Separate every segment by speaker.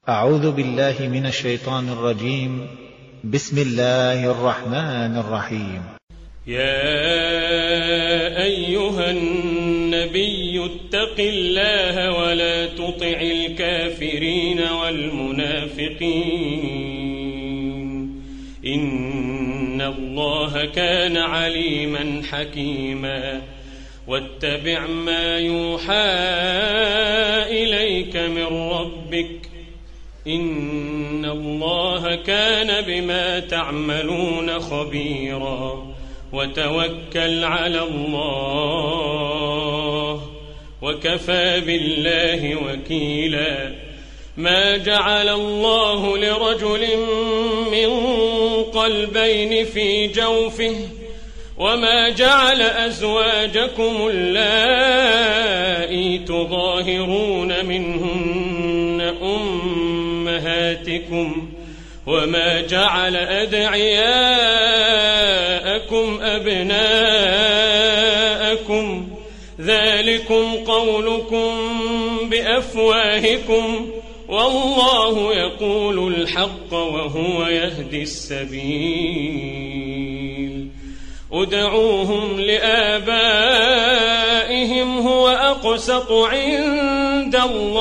Speaker 1: أعوذ بالله من الشيطان الرجيم. بسم الله الرحمن الرحيم.
Speaker 2: يا أيها النبي اتق الله ولا تطع الكافرين والمنافقين إن الله كان عليما حكيما واتبع ما يوحى إليك من ربك إن الله كان بما تعملون خبيرا وتوكل على الله وكفى بالله وكيلا ما جعل الله لرجل من قلبين في جوفه وما جعل أزواجكم اللائي تظاهرون منهن أمهاتكم وما جعل أدعياءكم أبناءكم ذلكم قولكم بأفواهكم والله يقول الحق وهو يهدي السبيل ادعوهم لآبائهم هو أقسط عند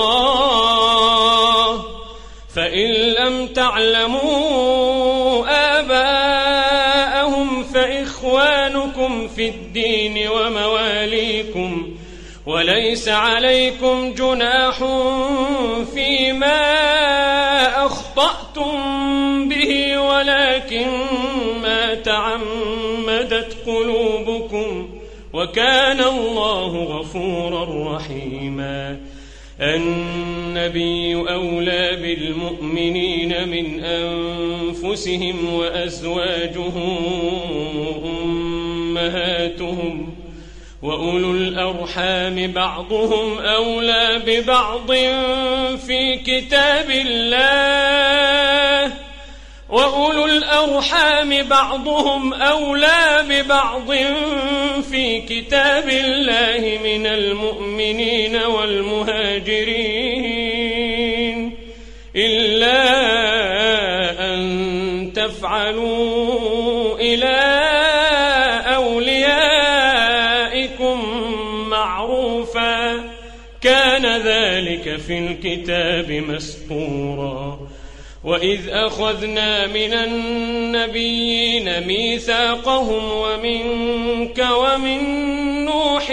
Speaker 2: الله فإن لم تعلموا آباءهم فإخوانكم في الدين ومواليكم وليس عليكم جناح فيما أخطأتم به ولكن ما تعمدت قلوبكم وكان الله غفورا رحيما النبي أولى بالمؤمنين من أنفسهم وأزواجه أمهاتهم وأولو الأرحام بعضهم أولى ببعض في كتاب الله وأولو الأرحام بعضهم أولى ببعض في كتاب الله من المؤمنين والمهاجرين إلا أن تفعلوا إلى أوليائكم معروفا كان ذلك في الكتاب مسطورا وإذ أخذنا من النبيين ميثاقهم ومنك ومن نوح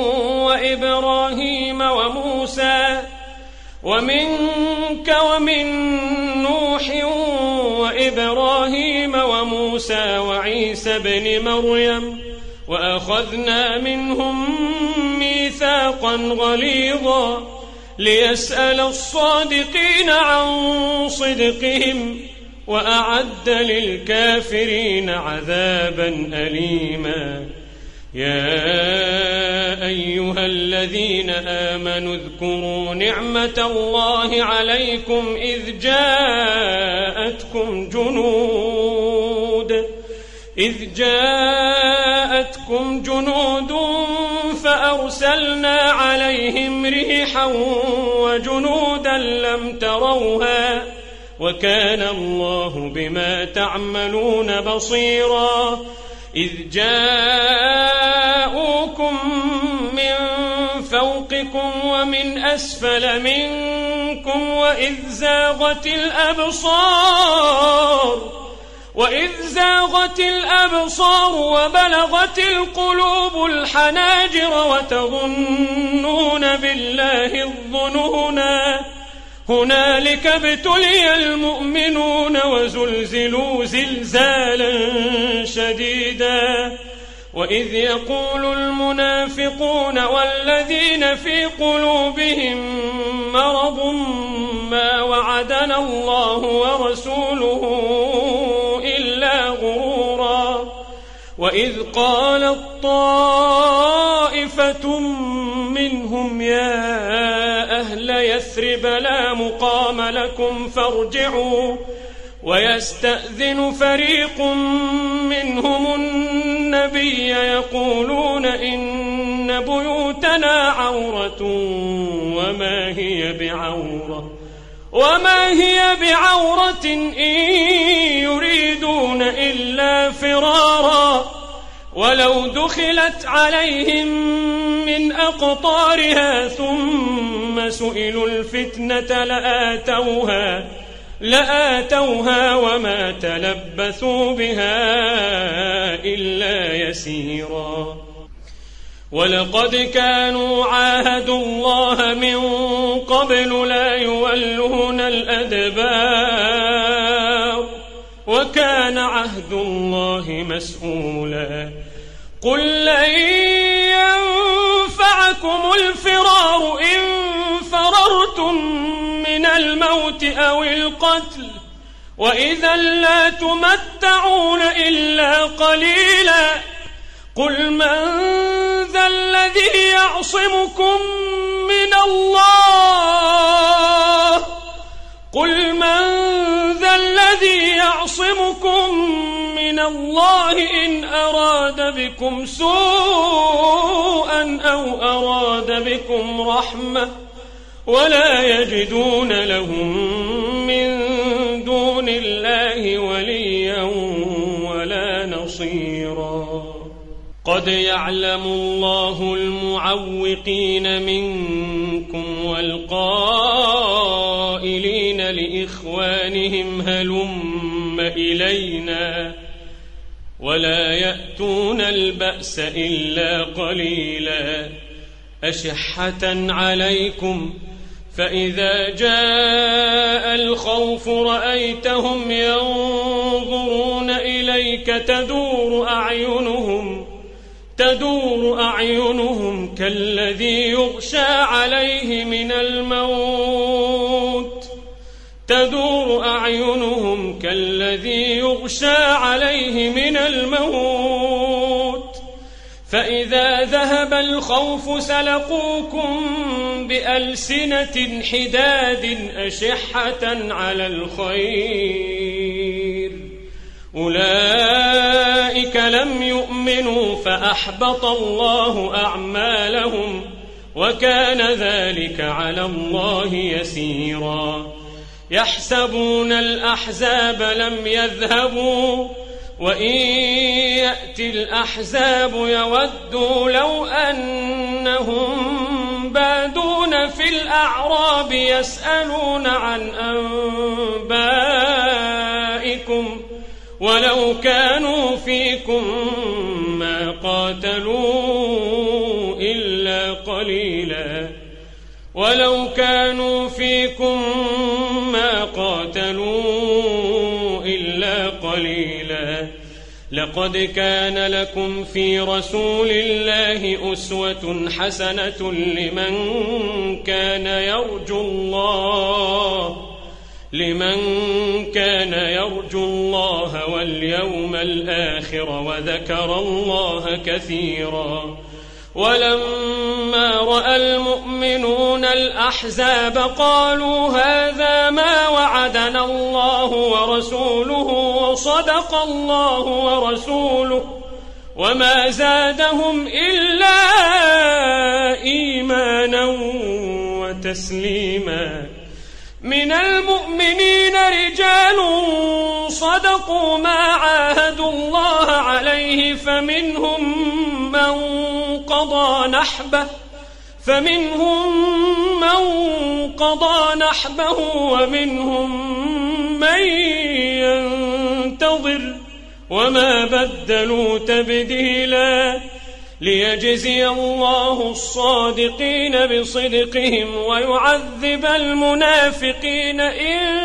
Speaker 2: وإبراهيم وموسى وعيسى بن مريم وأخذنا منهم ميثاقا غليظا ليسأل الصادقين عن صدقهم وأعد للكافرين عذابا أليما يا أيها الذين آمنوا اذكروا نعمة الله عليكم إذ جاءتكم جنود فأرسلنا عليهم ريحا وجنودا لم تروها وكان الله بما تعملون بصيرا إذ جاءوكم من فوقكم ومن أسفل منكم وإذ زاغت الأبصار وبلغت القلوب الحناجر وتظنون بالله الظنونا هنالك ابتلي المؤمنون وزلزلوا زلزالا شديدا وإذ يقول المنافقون والذين في قلوبهم مرض ما وعدنا الله ورسوله إلا غرورا وإذ قالت طائفة منهم يا أهل يثرب لا مقام لكم فارجعوا ويستأذن فريق منهم النبي يقولون إن بيوتنا عورة وما هي بعورة وما هي بعورة إن يريدون إلا فرارا ولو دخلت عليهم من أقطارها ثم سئلوا الفتنة لآتوها وما تلبثوا بها إلا يسيرا ولقد كانوا عاهدوا الله من قبل لا يولون الأدبار وكان عهد الله مسؤولا قل لن ينفعكم الفرار إن فررتم من الموت أو القتل وإذا لا تمتعون إلا قليلا قل من ذا الذي يعصمكم من الله إن أراد بكم سوءا أو أراد بكم رحمة ولا يجدون لهم من دون الله وليا ولا نصيرا قد يعلم الله المعوقين منكم والقائلين لإخوانهم هلم إلينا ولا يأتون البأس إلا قليلا أشحة عليكم فإذا جاء الخوف رأيتهم ينظرون إليك تدور أعينهم كالذي يغشى عليه من الموت فإذا ذهب الخوف سلقوكم بألسنة حداد أشحة على الخير أولئك لم يؤمنوا فأحبط الله أعمالهم وكان ذلك على الله يسيرا يحسبون الأحزاب لم يذهبوا وإن يأتي الأحزاب يودوا لو أنهم بادون في الأعراب يسألون عن أنبائكم ولو كانوا فيكم ما قاتلوا إلا قليلا لقد كان لكم في رسول الله أسوة حسنة لمن كان يرجو الله واليوم الآخر وذكر الله كثيرا ولما رأى المؤمنون الأحزاب قالوا هذا ما وعدنا الله ورسوله وصدق الله ورسوله وما زادهم إلا إيمانا وتسليما من المؤمنين رجال صدقوا ما عاهدوا الله عليه فمنهم من قضى نحبه ومنهم من ينتظر وما بدلوا تبديلا ليجزي الله الصادقين بصدقهم ويعذب المنافقين إن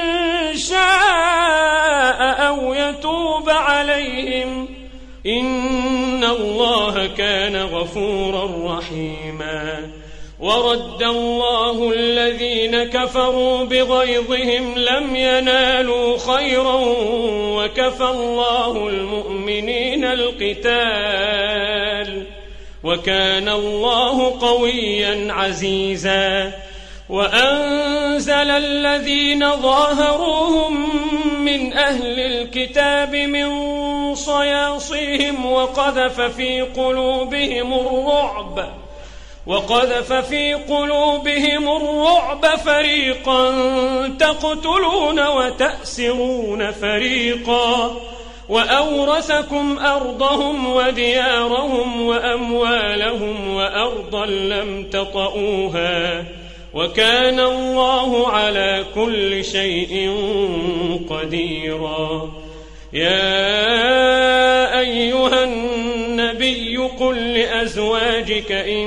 Speaker 2: شاء أو يتوب عليهم إن الله كان غفورا رحيما ورد الله الذين كفروا بغيظهم لم ينالوا خيرا وكفى الله المؤمنين القتال وكان الله قويا عزيزا وأنزل الذين ظاهروهم من أهل الكتاب من صياصيهم وقذف في قلوبهم وقذف في قلوبهم الرعب فريقا تقتلون وتأسرون فريقا وأورثكم أرضهم وديارهم وأموالهم وأرضا لم تطئوها وكان الله على كل شيء قديرا. يا أيها النبي قل لأزواجك إن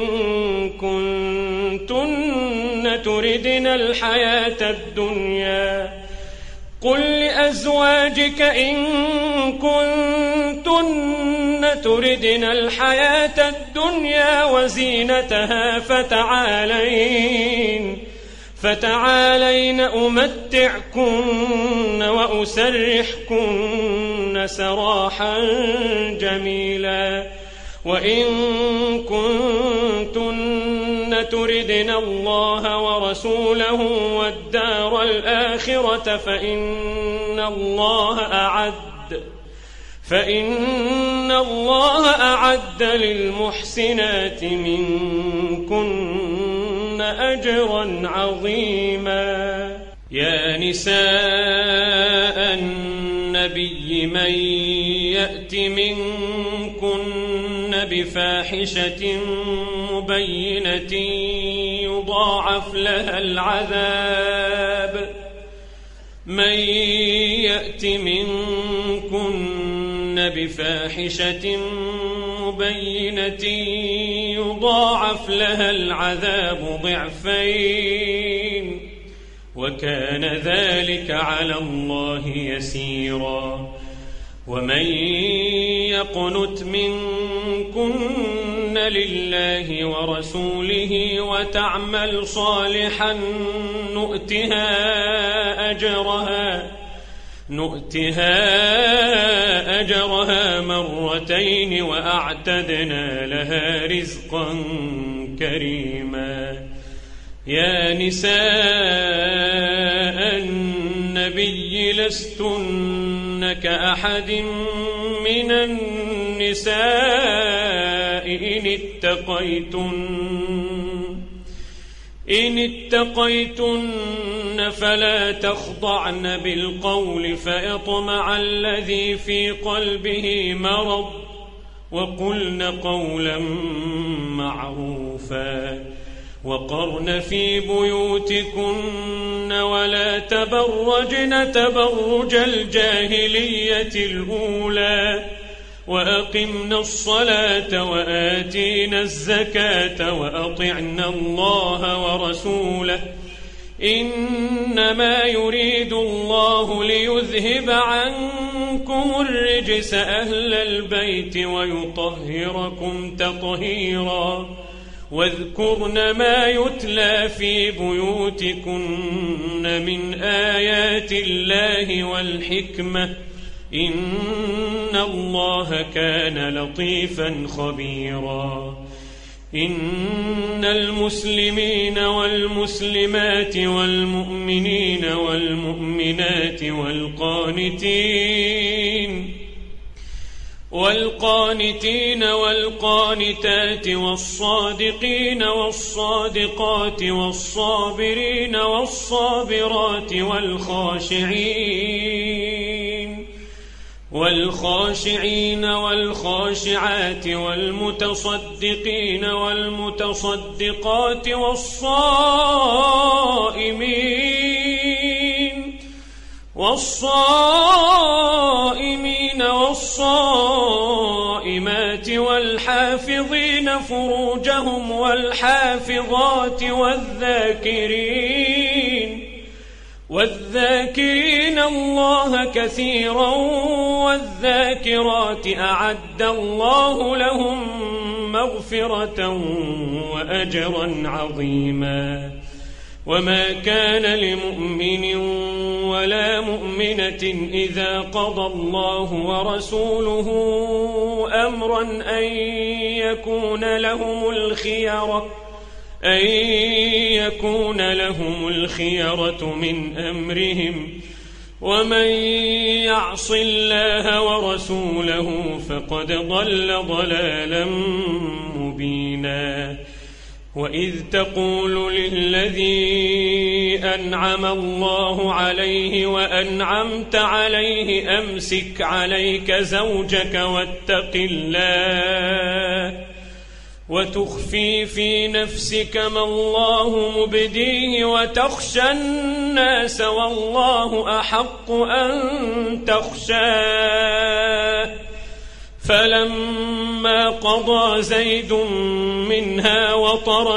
Speaker 2: كنتن تردن الحياة الدنيا وزينتها فتعالين أمتعكن وأسرحكن سراحا جميلا. وإن كنتن تردن الله ورسوله والدار الآخرة فإن الله أعد للمحسنات منكن أجرا عظيما. يا نساء النبي من يأت منكن بفاحشة مبينة يضاعف لها العذاب ضعفين وكان ذلك على الله يسيرا. ومن يقنت منكن لله ورسوله وتعمل صالحا نؤتها أجرها مرتين وأعتدنا لها رزقا كريما. يا نساء النبي لستن كأحد من النساء إن اتقيتن فلا تخضعن بالقول فيطمع الذي في قلبه مرض وقلن قولا معروفا. وقرن في بيوتكن ولا تبرجن تبرج الجاهلية الأولى وأقمنا الصلاة وآتينا الزكاة وأطعنا الله ورسوله إنما يريد الله ليذهب عنكم الرجس أهل البيت ويطهركم تطهيرا. واذكرن ما يتلى في بيوتكن من آيات الله والحكمة إن الله كان لطيفا خبيرا. إن المسلمين والمسلمات والمؤمنين والمؤمنات والقانتين والقانتات والصادقين والصادقات والصابرين والصابرات والخاشعين والخاشعات والمتصدقين والمتصدقات والصائمين والصائمات والحافظين فروجهم والحافظات والذاكرين الله كثيرا والذاكرات أعد الله لهم مغفرة وأجرا عظيما. وما كان لمؤمن ولا مؤمنة إذا قضى الله ورسوله أمرا أن يكون لهم الخيرة من أمرهم ومن يعص الله ورسوله فقد ضل ضلالا مبينا. وإذ تقول للذي أنعم الله عليه وأنعمت عليه أمسك عليك زوجك واتق الله وتخفي في نفسك ما الله مبديه وتخشى الناس والله أحق أن تخشاه فلما قضى زيد منها وطرا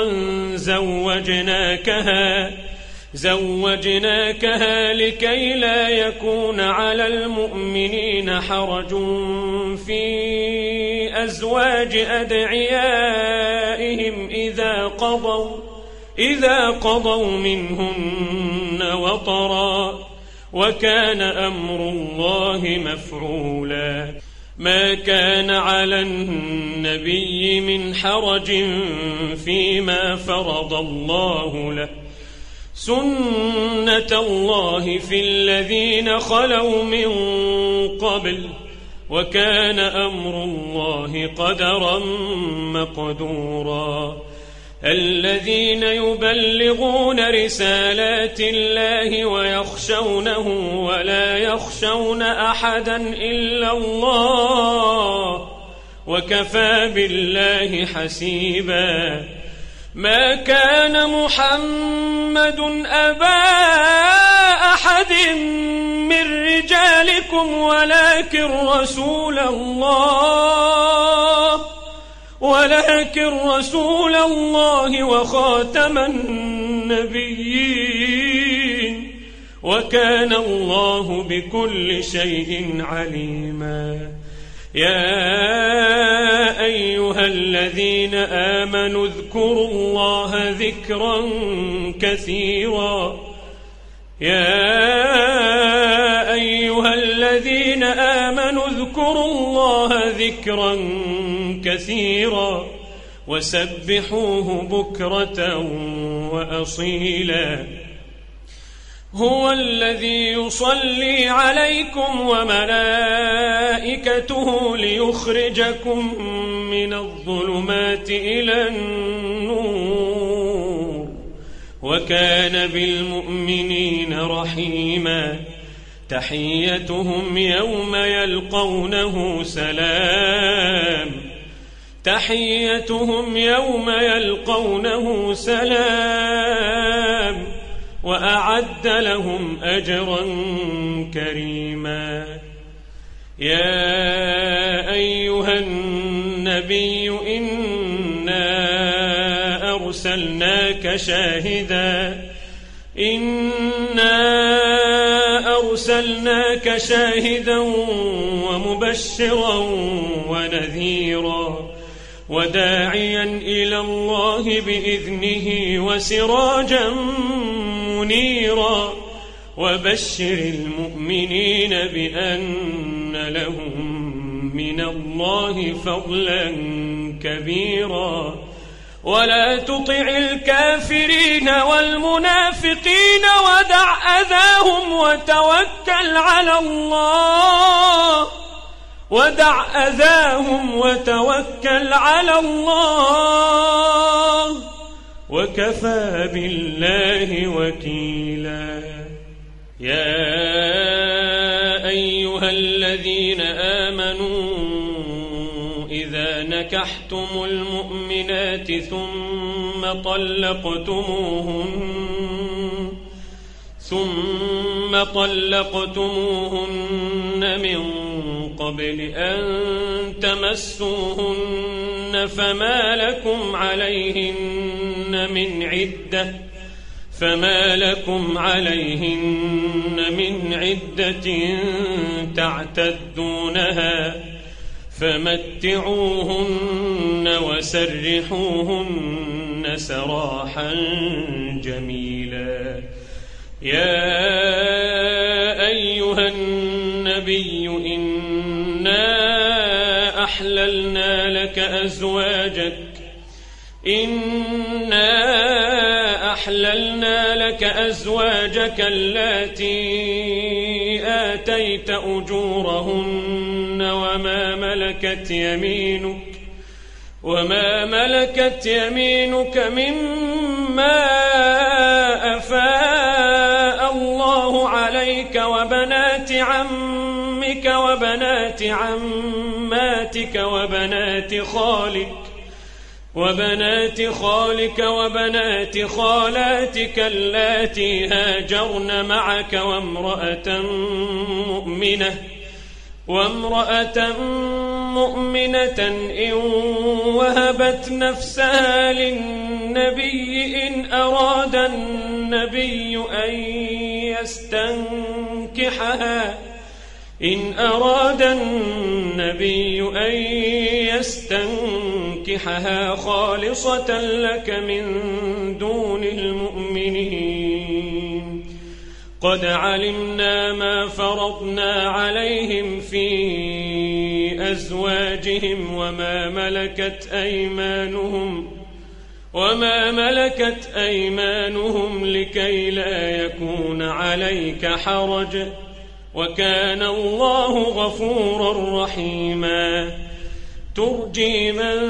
Speaker 2: زوجناكها لكي لا يكون على المؤمنين حرج في أزواج أدعيائهم إذا قضوا منهن وطرا وكان أمر الله مفعولا ما كان على النبي من حرج فيما فرض الله له سنة الله في الذين خلوا من قبل وكان أمر الله قدرا مقدورا الذين يبلغون رسالات الله ويخشونه ولا يخشون أحدا إلا الله وكفى بالله حسيبا ما كان محمد أبا أحد من رجالكم ولكن رسول الله وخاتم النبيين وكان الله بكل شيء عليما يا أيها الذين آمنوا اذكروا الله ذكرا كثيرا وسبحوه بكرة وأصيلا هو الذي يصلي عليكم وملائكته ليخرجكم من الظلمات إلى النور وكان بالمؤمنين رحيما تحيتهم يوم يلقونه سلام وأعد لهم أجرا كريما يا أيها النبي إنا أرسلناك شاهدا ومبشرا ونذيرا وداعيا إلى الله بإذنه وسراجا منيرا وبشر المؤمنين بأن لهم من الله فضلا كبيرا ولا تطع الكافرين والمنافقين ودع أذاهم وتوكل على الله وكفى بالله وكيلا يا أيها الذين آمنوا إذا نكحتم المؤمنات ثم طلقتموهن من قبل أن تمسوهن فما لكم عليهن من عدة تعتدونها فمتعوهن وسرحوهن سراحا جميلا يا أيها النبي إنا أحللنا لك أزواجك اللاتي آتيت أجورهن وما ملكت يمينك مما أفاء الله عليك وبنات عمك وبنات عماتك وبنات خالك وبنات خالاتك اللاتي هاجرن معك وامرأة مؤمنة إن وهبت نفسها للنبي إن أراد النبي أن يستنكحها خالصة لك من دون المؤمنين قد علمنا ما فرضنا عليهم في أزواجهم وما ملكت أيمانهم لكي لا يكون عليك حرج وكان الله غفورا رحيما ترجي من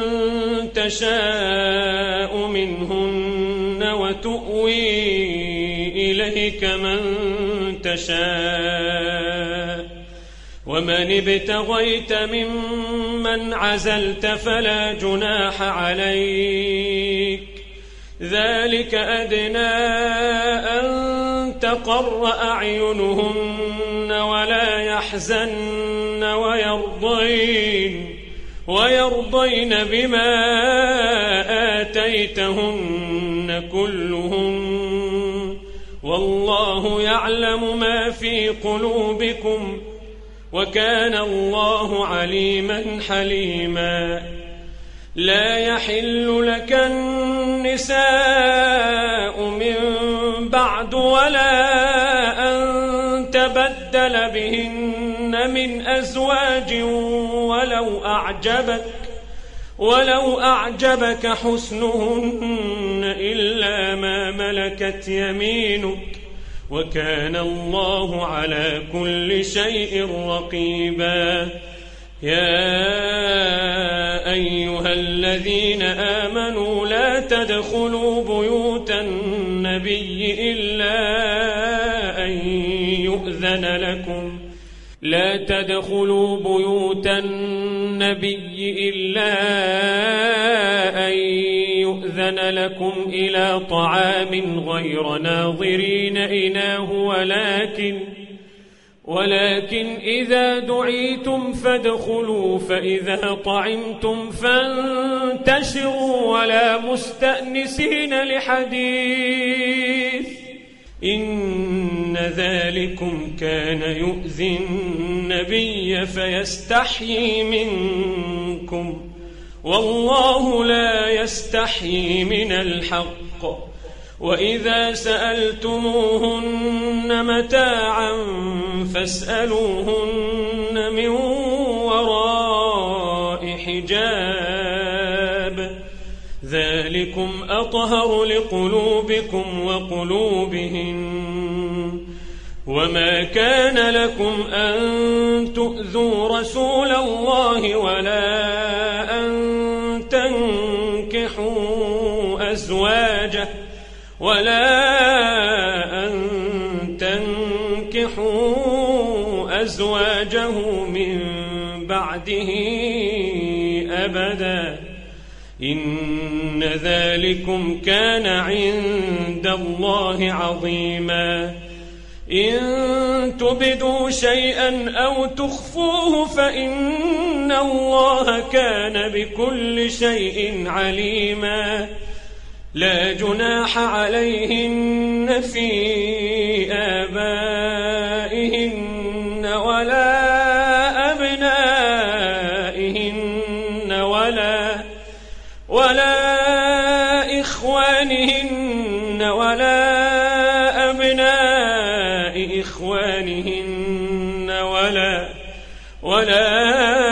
Speaker 2: تشاء منهن وتؤوي إليك من تشاء ومن ابتغيت ممن عزلت فلا جناح عليك ذلك أدنى أن تقر أعينهن ولا يحزن ويرضين بما آتيتهن كلهن والله يعلم ما في قلوبكم وكان الله عليما حليما لا يحل لك النساء من بعد ولا أن تبدل بهن من أزواج ولو أعجبك حسنهن إلا ما ملكت يمينك وكان الله على كل شيء رقيبا يا أيها الذين آمنوا لا تدخلوا بيوت النبي إلا أن يؤذن لكم إلى طعام غير ناظرين إناه ولكن إذا دعيتم فادخلوا فإذا طعمتم فانتشروا ولا مستأنسين لحديث إن ذلكم كان يؤذي النبي فيستحيي منكم والله لا يستحيي من الحق وإذا سألتموهن متاعا فاسألوهن من وراء حجاب ذلكم أطهر لقلوبكم وقلوبهن وما كان لكم أن تؤذوا رسول الله ولا أن تنكحوا أزواجه من بعده أبدا إن ذلكم كان عند الله عظيما إن تبدوا شيئا أو تخفوه فإن الله كان بكل شيء عليما لا جناح عليهن في آبائهن ولا أبنائهن ولا إخوانهن ولا أبناء إخوانهن ولا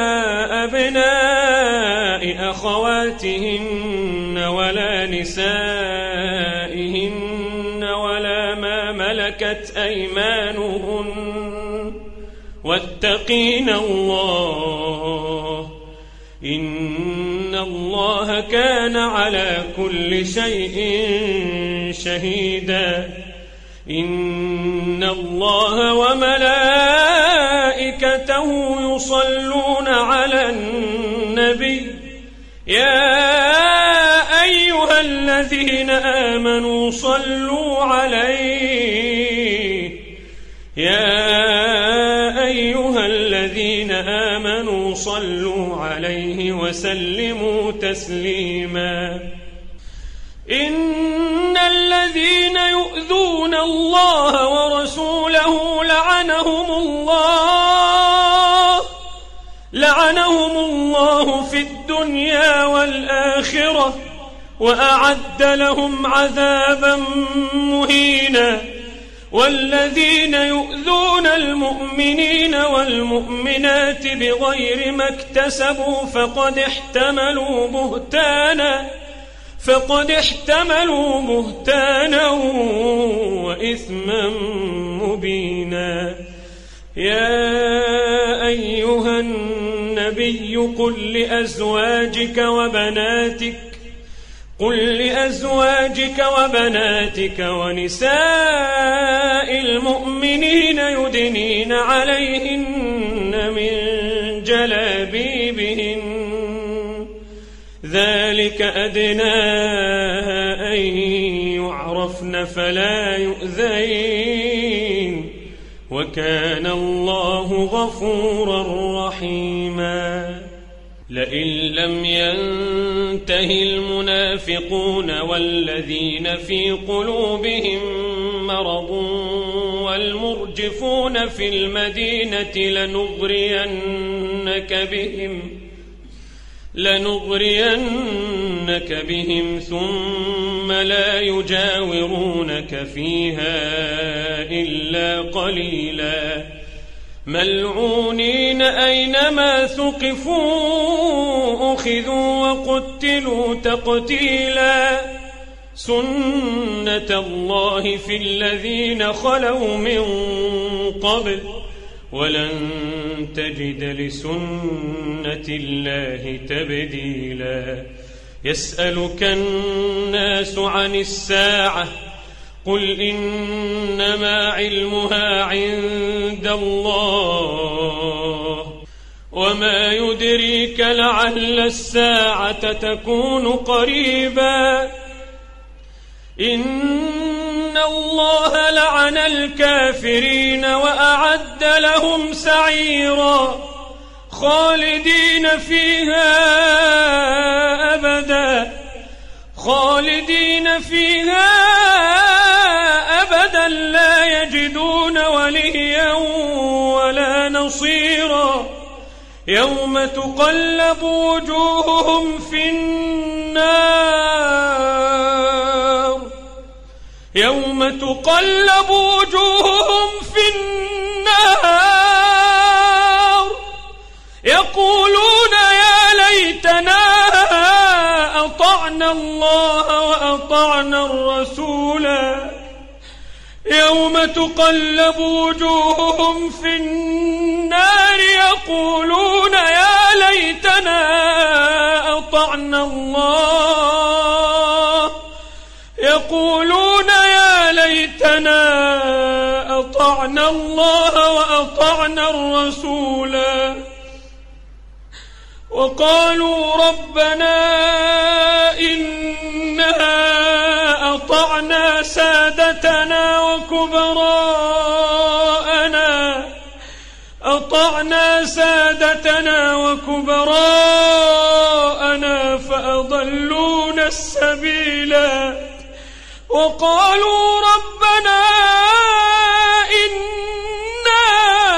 Speaker 2: أبناء أخواتهن ولا نسائهن ولا ما ملكت أيمانهن واتقين الله إن إن الله كان على كل شيء شهيدا إن الله وملائكته يصلون على النبي يا أيها الذين آمنوا صلوا عليه صلوا عليه وسلموا تسليما إن الذين يؤذون الله ورسوله لعنهم الله في الدنيا والآخرة وأعد لهم عذابا مهينا والذين يؤذون المؤمنين والمؤمنات بغير ما اكتسبوا فقد احتملوا بهتانا وإثما مبينا يا أيها النبي قل لأزواجك وبناتك ونساء المؤمنين يدنين عليهن من جلابيبهن ذلك أدنى أن يعرفن فلا يؤذين وكان الله غفورا رحيما لئن لم ينته المنافقون والذين في قلوبهم مرض والمرجفون في المدينة لنغرينك بهم ثم لا يجاورونك فيها إلا قليلا ملعونين أينما ثقفوا أخذوا وقتلوا تقتيلا سنة الله في الذين خلوا من قبل ولن تجد لسنة الله تبديلا يسألك الناس عن الساعة قل إنما علمها عند الله وما يدريك لعل الساعة تكون قريبا إن الله لعن الكافرين وأعد لهم سعيرا خالدين فيها أبدا لا يجدون وليا ولا نصيرا يوم تقلب وجوههم في النار يقولون يا ليتنا أطعنا الله وأطعنا الرسولا يوم تقلب وجوههم في النار يقولون يا ليتنا أطعنا الله وأطعنا الرسولا وقالوا ربنا إننا أطعنا سادتنا وكبراءنا فأضلونا السبيلا وقالوا ربنا إنا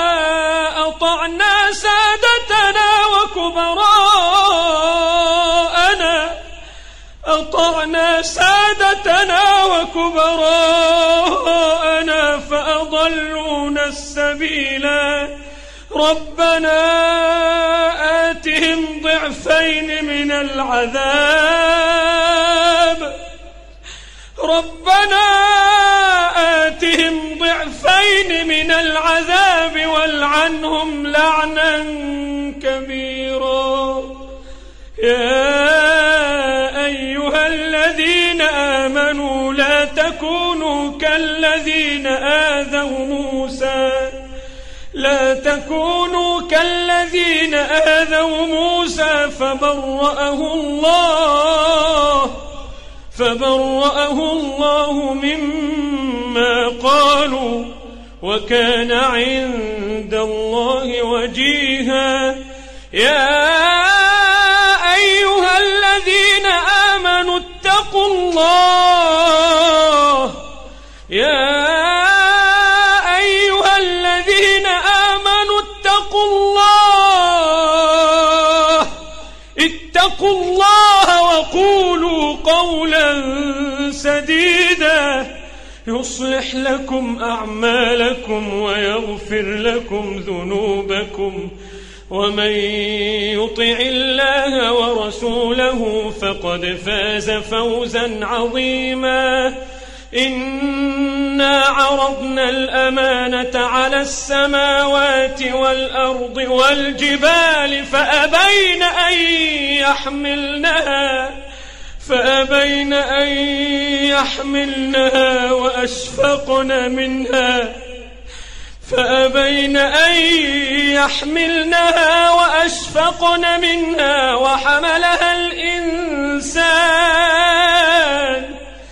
Speaker 2: أطعنا سادتنا وكبراءنا فأضلونا السبيلا ربنا آتهم ضعفين من العذاب والعنهم لعنا كبيرا يا آمنوا لا تكونوا كالذين آذوا موسى فبرأه الله مما قالوا وكان عند الله وجيها. يا أيها الذين آمنوا اتقوا الله اتقوا الله وقولوا قولا سديدا يصلح لكم أعمالكم ويغفر لكم ذنوبكم ومن يطع الله ورسوله فقد فاز فوزا عظيما. إنا عرضنا الأمانة على السماوات والأرض والجبال فأبين أن يحملنها وأشفقن منها وحملها الإنسان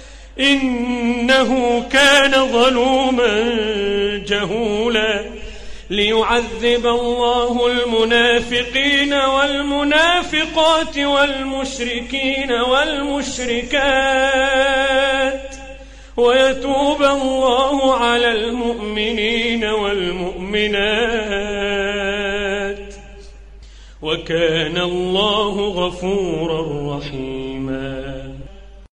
Speaker 2: إنه كان ظلوما جهولا. ليعذب الله المنافقين والمنافقات والمشركين والمشركات ويتوب الله على المؤمنين والمؤمنات وكان الله غفورا رحيما.